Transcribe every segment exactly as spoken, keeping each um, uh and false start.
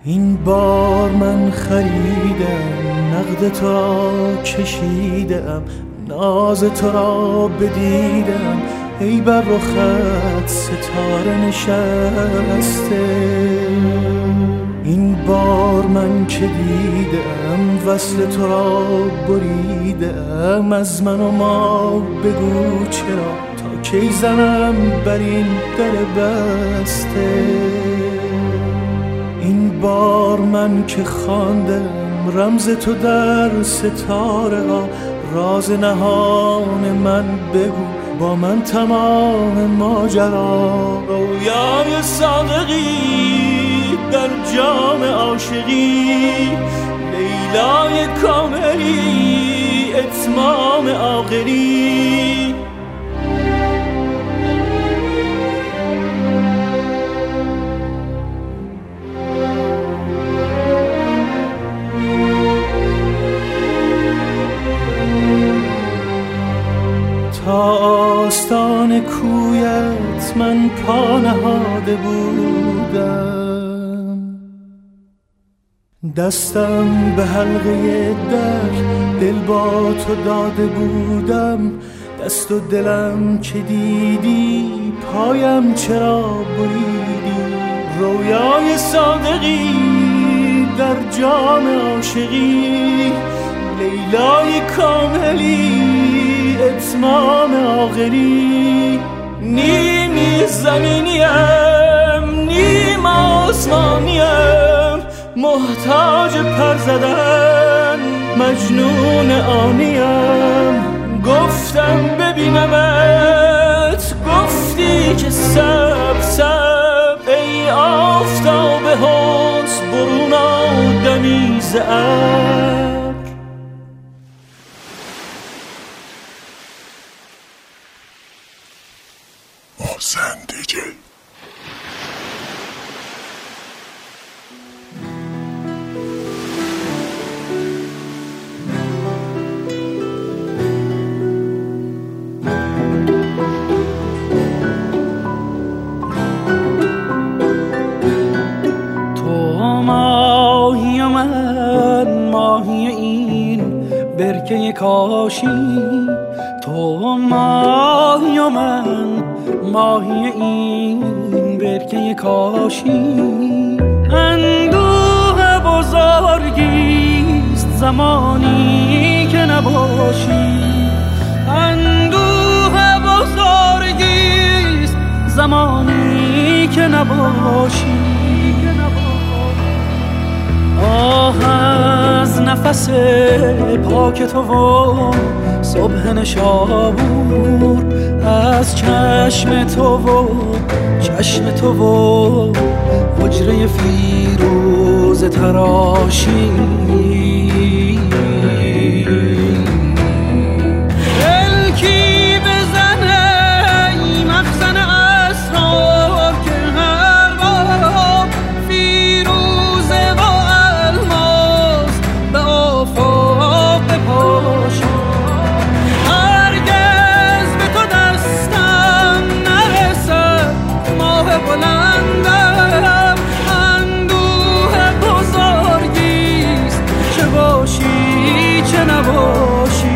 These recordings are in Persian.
این بار من خریدم، نقد تو را کشیدم، ناز تو را بدیدم، ای بر رخت ستاره نشسته. این بار من که دیدم وصل تو را بریدم، از من و ما بگو چرا تا کی زنم بر این در بسته. این بار من که خواندم رمز تو در ستاره ها، راز نهان من بگو با من تمام ماجرا. رویای صادقی در جام عاشقی، لیلای کاملی اتمام عاقلی. تا آستان کویت من پا نهاده بودم، دستم به حلقه در دل با تو داده بودم. دست و دلم که دیدی پایم چرا بریدی. رویای صادقی در جام عاشقی، لیلای کاملی اتمام آخری. نیمی زمینیم نیم آسمانیم، محتاج پر زدن مجنون آنیم. گفتم ببینمت گفتی که سب سب، ای آفتاب حسن برون آدمی ز ابر. محسن دیجی. تو ماهی و من ماهی این برکه کاشی. تو ماهی و من ماهی این برکه کاشی. اندوه بزرگیست زمانی که نباشی. اندوه بزرگیست زمانی که نباشی. آه از نفس پاک تو و صبح نشابور، از چشم تو و چشم تو و حجره فیروز تراشی. الکی بزنه ای مخزن اسرار که هر بار فیروزه و الماس به آفاق بپاشی. بلندم اندوه بزرگیست، چه باشی چه نباشی.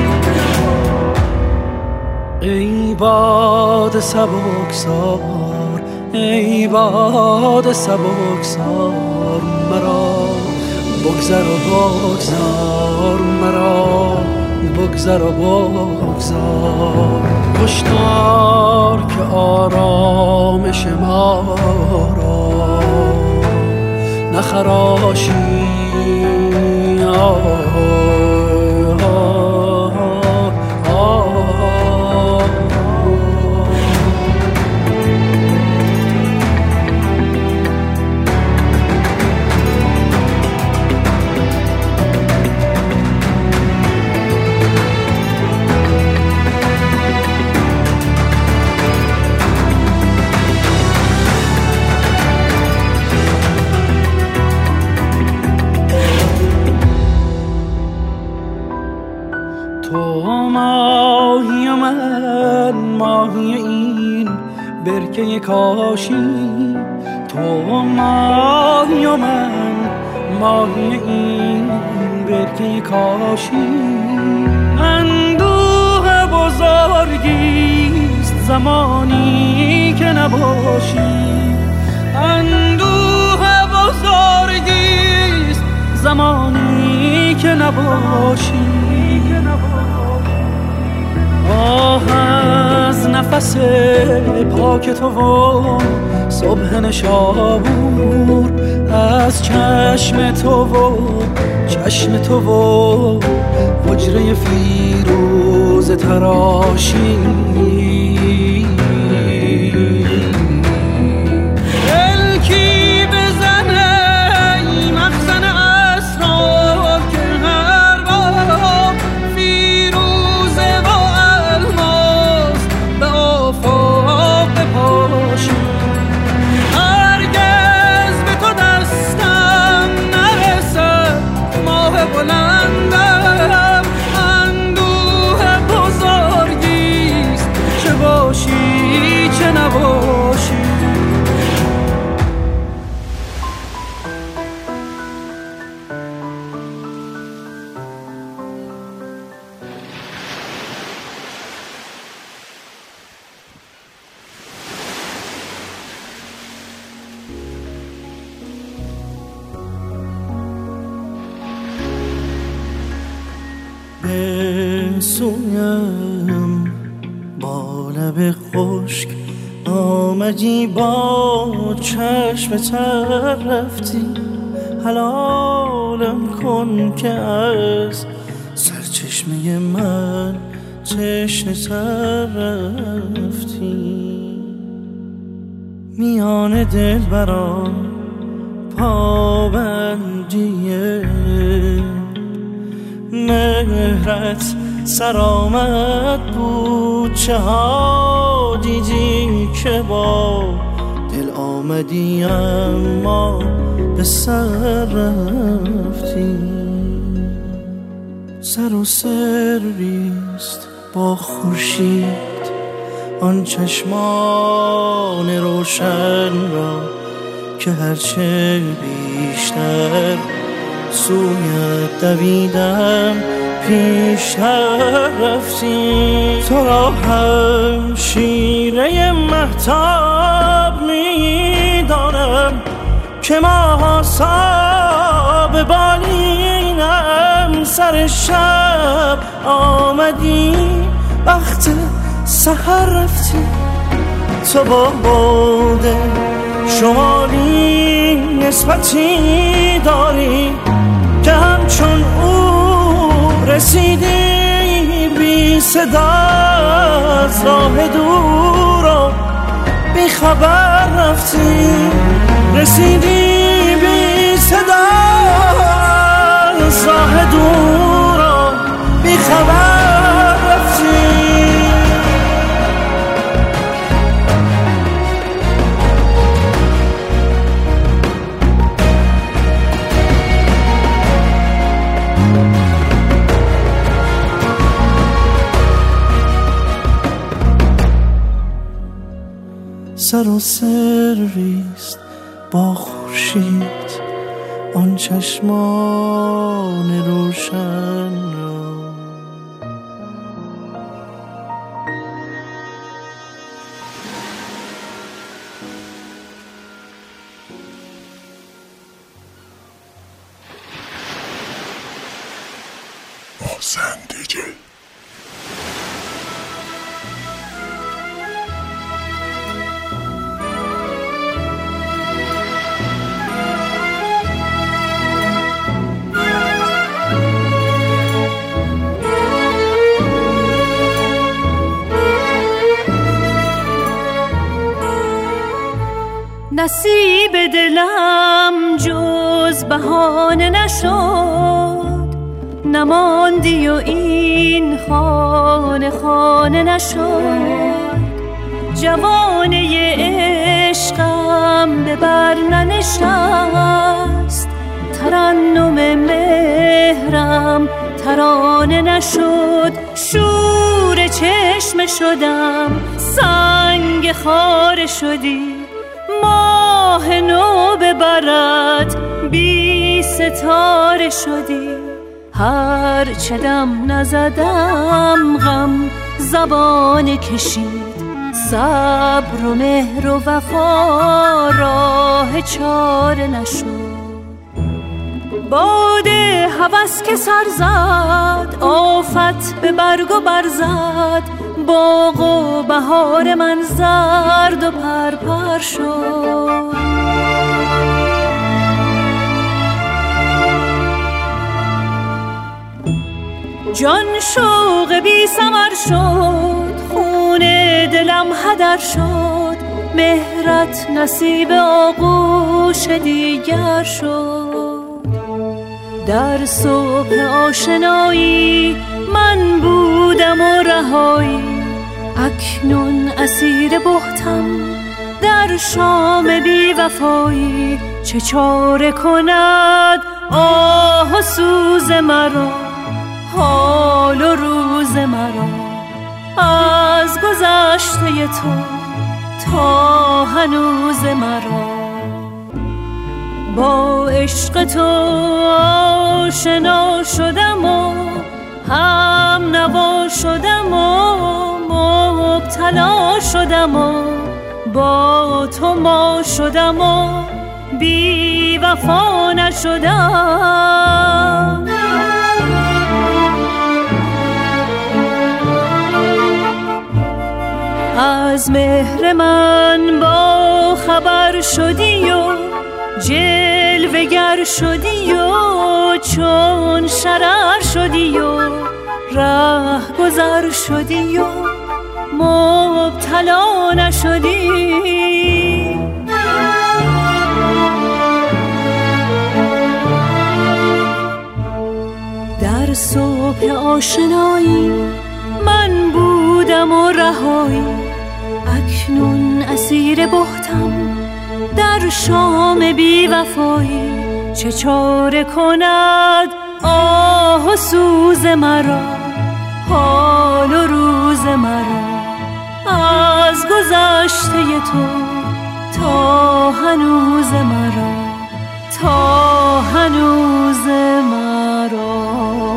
ای باد سبکسار ای باد سبکسار، مرا بگذر و بگذار، مرا بگذر و بگذار. هشدار که آرامش ما را نخراشی. آه ماهی و من ماهی این برکه کاشی. تو ماهی و من ماهی این برکه کاشی. اندوه بزرگیست زمانی که نباشی، اندوه بزرگیست زمانی که نباشی. آه از نفس پاک تو و صبح نشابور، از چشم تو و چشم تو و حجره فیروز تراشی. الکی بزنه ای مخزن اسرار که هر بار فیروزه و الماس به آفاق بپاشی. هرگز به تو دستم نرسد ماه بلندم، اندوه بزرگیست چه باشی چه نباشی. بسویم با لب خشک آمدی، با چشم تر رفتی. حلالم کن که از سرچشمه من تشنه تر رفتی. میان دل برام پابندیه مهرت سرآمد بود. چه ها دیدی که با دل آمدی اما به سر رفتی. سر و سریست با خورشید آن چشمان روشن را که هرچه بیشتر سویت دویدم پیشتر رفتی. تو را هم شیره مهتاب میدانم که ماه‌ها به بالینم. سر شب آمدی وقت سحر رفتی. تو با باد شمالی نسبتی داری که همچون او رسیدی بی صدا از راه دور و بی خبر رفتی. رسیدی بی صدا از راه دور و بی خبر رفتی. سر و سریست با خورشید آن چشمان روشن را. محسن دیجی. نصیب دلم جز بهانه نشد، نماندی و این خانه خانه نشد. جوانه عشقم به بر ننشست، ترنم مهرم ترانه نشد. شور چشم شدم سنگ خاره شدی، ماه نو ببرد بی ستاره شدی، هر چه دم نزدم غم زبان کشید، صبر و مهر و وفا راه چاره نشد. باد هوس که سر زد، آفت به برگ و برزد، باغ و بهار من زرد و پرپر شد. جان شوق بی ثمر شد، خون دلم هدر شد، مهرت نصیب آغوش دیگر شد. در صبح آشنایی من بودم و رهایی، اکنون اسیر بهتم در شام بی وفایی. چه چاره کند آه و سوز مرا، حال و روز مرا، از گذشته تو تا هنوز مرا. با عشق تو آشنا شدم و هم نوا شدم و مبتلا شدم و با تو ما شدم و بی وفا نشدم. از مهر من با خبر شدی و جلوگر شدی و چون شرر شدی و ره گذر شدی و مبتلا نشدی. در صبح آشنایی من بودم و رهایی، اکنون اسیر بهتم در شام بی وفایی. چه چاره کند آه و سوز مرا، حال و روز مرا، از گذشته تو تا هنوز مرا، تا هنوز مرا.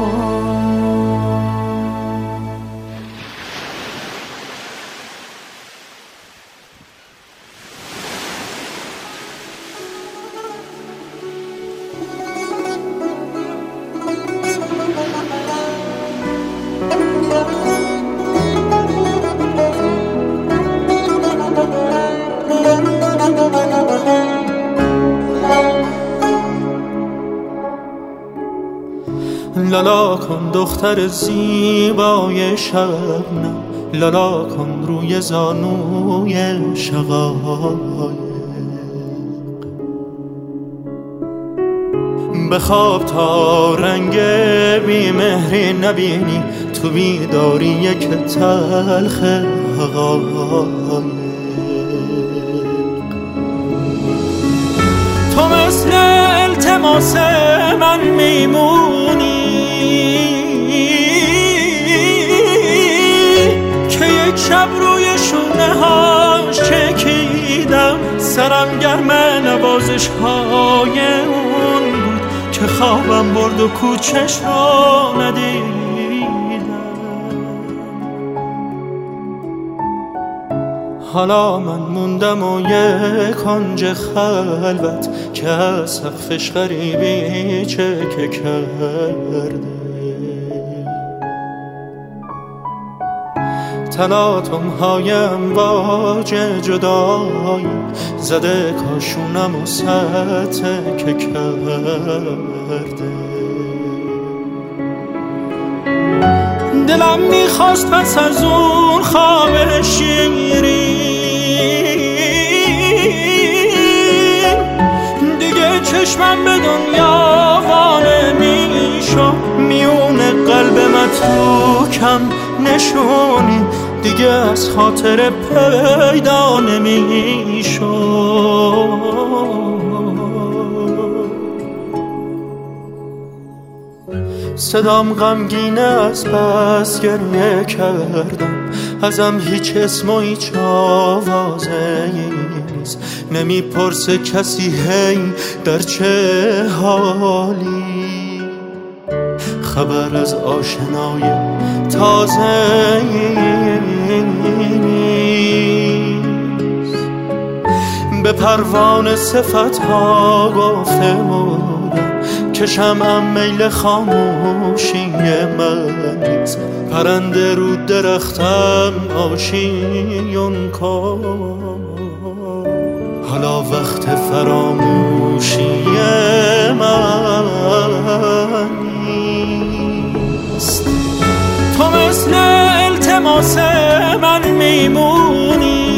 لالا کن دختر زیبای شبنم، لالا کن روی زانوی شقایق. بخواب تا رنگ بیمهری نبینی، تو بیداری که تلخ حقایق. تو مثل التماس من میمونی که یک شب روی شونه هاش چکیدم، سرم گرم نوازش های اون بود که خوابم برد و کوچش رو ندیدم. حالا من موندم و یک کنج خلوت که از سقفش غریبی چکه کرده. تلاطم های امواج جدایی زده کاشونم و ستکه کرده. دلم میخواست پس از اون خواب شیرین دیگه چشمم به دنیا وانه میشو، میونه قلب متروکم نشونی دیگه از خاطر پیدا نمیشو. صدام غمگینه از بس گریه کردم، ازم هیچ اسم و هیچ آوازه نیست. هنوز نمیپرسه کسی هی در چه حالی، خبر از آشنای تازه نیست. به پروانه صفت ها گفته بودم که شمعم میل خاموشی من نیست، پرنده رو درختم آشیون کن، حالا وقت فراموشی من نیست. تو مثل التماس من میمونی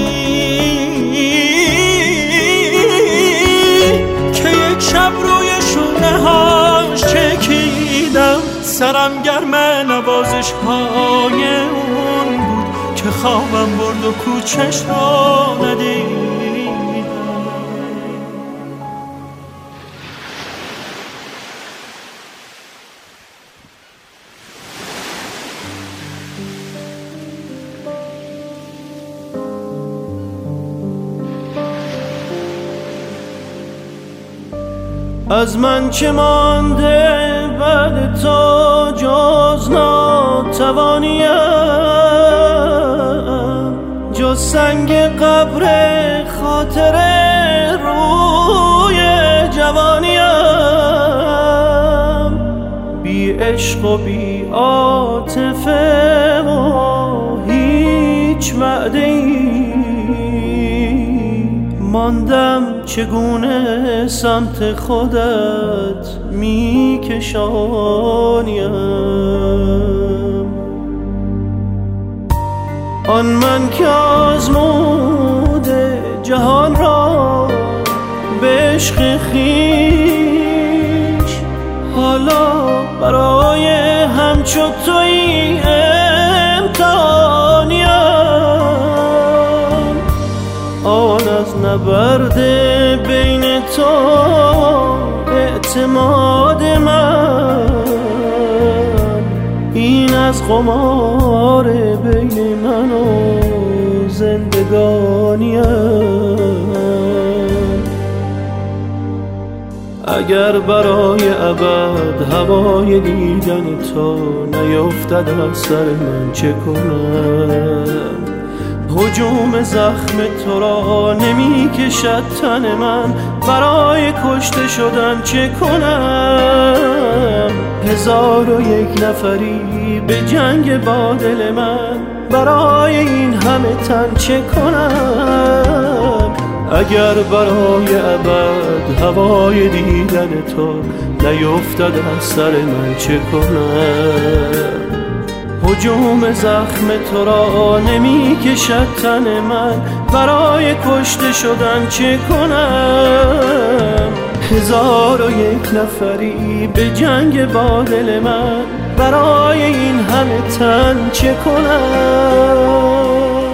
که یک شب روی شونه هاش چکیدم، سرم گرم نوازش های اون بود که خوابم برد و کوچش را ندیدم. از من چه مانده بعد تو جز ناتوانیم، جز سنگ قبر خاطر روی جوانیم، بی عشق و بی عاطفه و هیچ وعده‌ای، ماندم چگونه سمت خودت میکشانیم. آن من که آزموده جهان را به عشق خویش، حالا برای همچو تویی امتحانیم. آن از نبرد بین تو اعتماد من، این از قمار بین من و زندگانیم. اگر برای ابد هوای دیدن تو نیفتد از سر من چه کنم؟ هجوم زخم تو را نمی کشد تن من، برای کشته شدن چه کنم؟ هزار و یک نفری به جنگ با دل من، برای این همه تن چه کنم؟ اگر برای ابد هوای دیدن تو نیفتد از سر من چه کنم؟ هجوم زخم تو را نمی کشد تن من، برای کشته شدن چه کنم؟ هزار و یک نفری به جنگ با دل من، برای این همه تن چه کنم؟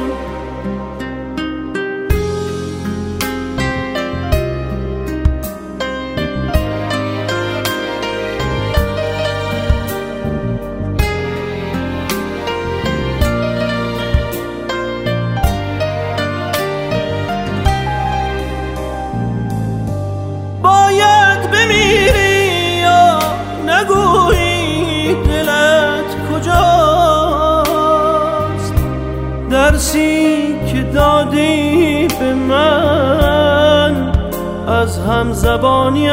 درسی که دادی به من از هم زبانیم،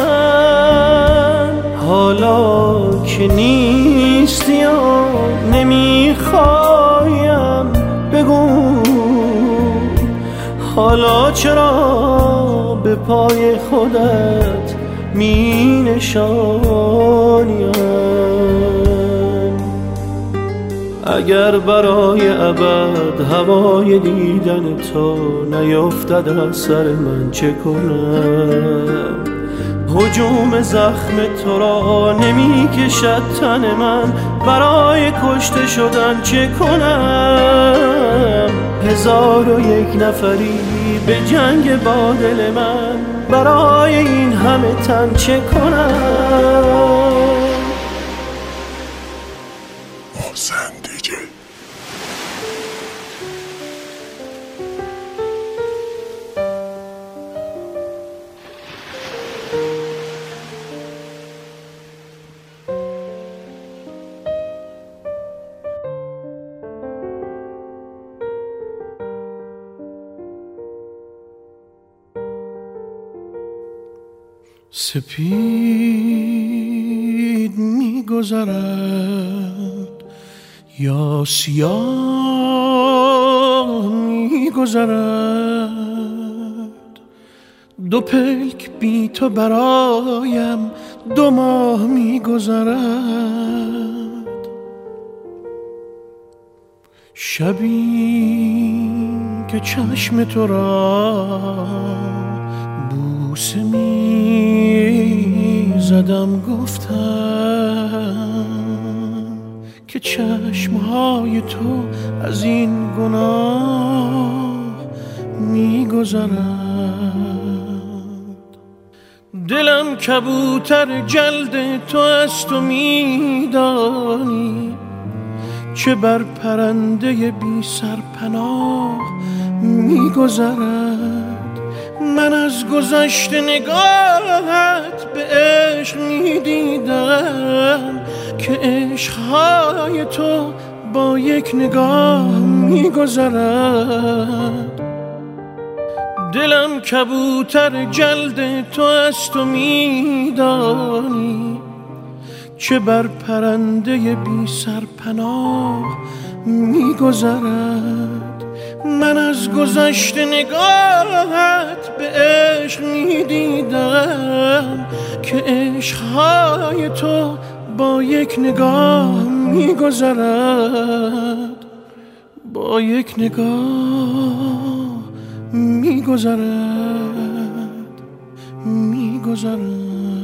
حالا که نیستی و نمیخوایم بگو، حالا چرا به پای خودت می نشانیم؟ اگر برای ابد هوای دیدن تو نیفتد از سر من چه کنم؟ هجوم زخم تو را نمی کشد تن من، برای کشته شدن چه کنم؟ هزار و یک نفری به جنگ با دل من، برای این همه تن چه کنم؟ محسن دیجی سپید می‌گذرد یا سیاه می‌گذرد، دو پلک بی تو برایم دو ماه می‌گذرد. شبی که چشم تو را بوسه می زدم گفتم که چشمهای تو از این گناه می گذرد. دلم کبوتر جلد تو است و می دانی که بر پرنده بی سرپناه می گذرد. من از گذشت نگاهت به عشق می دیدم که عشقهای تو با یک نگاه می گذرد. دلم کبوتر جلد تو است و می دانی که بر پرنده بی سرپناه می گذرد. من از گذشت نگاهت به عشق می دیدم که عشقهای تو با یک نگاه می گذرد. با یک نگاه می گذرد می گذرد.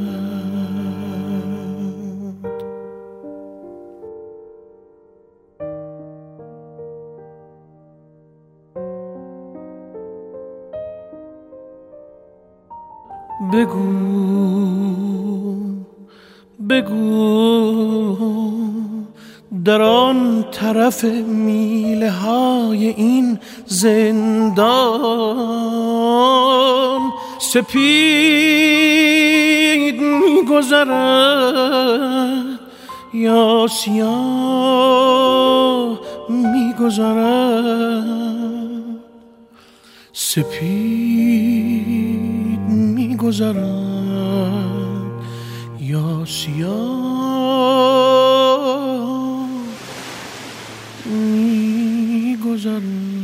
بگو بگو در آن طرف میله های این زندان سپید میگذرد یا سیاه میگذرد. سپید میگذرد یا سیاه میگذرد.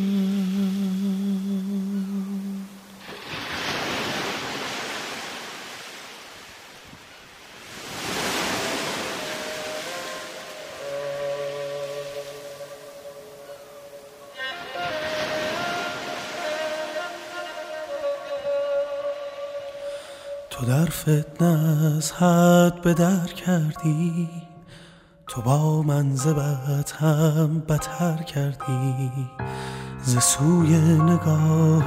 تو در فتنه از حد به در کردی، تو با من ز بد هم بتر کردی. ز سوی نگاه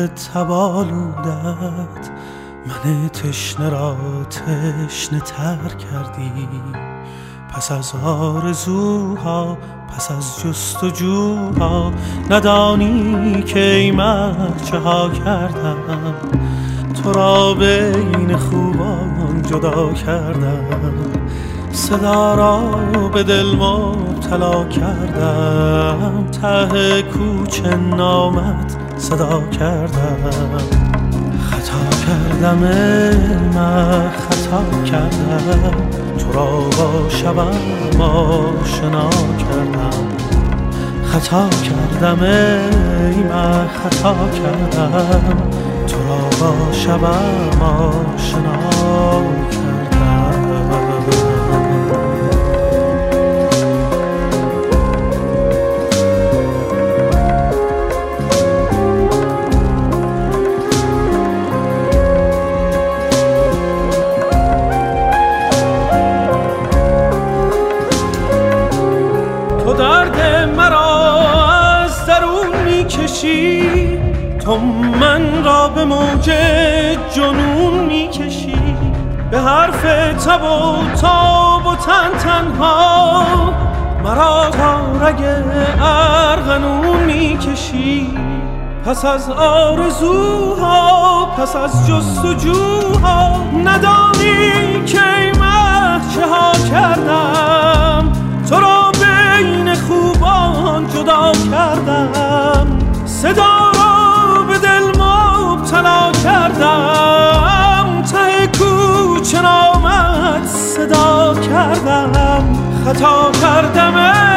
تبالودت من تشنه را تشنه تر کردی. پس از آرزوها پس از جستجوها ندانی که ای مرد چه ها کردم. تو را بین خوبان جدا کردم، صدا را به دل مبتلا کردم. ته کوچه نامت صدا کردم. خطا کردم من خطا کردم، تو را با شبم آشنا کردم. خطا کردم ای من خطا کردم، تو را با شبم آشنا کردم. تو درد مرا از درون میکشی، تو من را به موج جنون میکشی. به حرف تب و تاب و تن تنها مرا تا رگ ارغنون میکشی. پس از آرزوها پس از جستجوها ندانی که ای مه چه ها کردم. تو را بین خوبان جدا کردم، صدا را به دل مبتلا کردم. ته کوچه کردم خطا کردم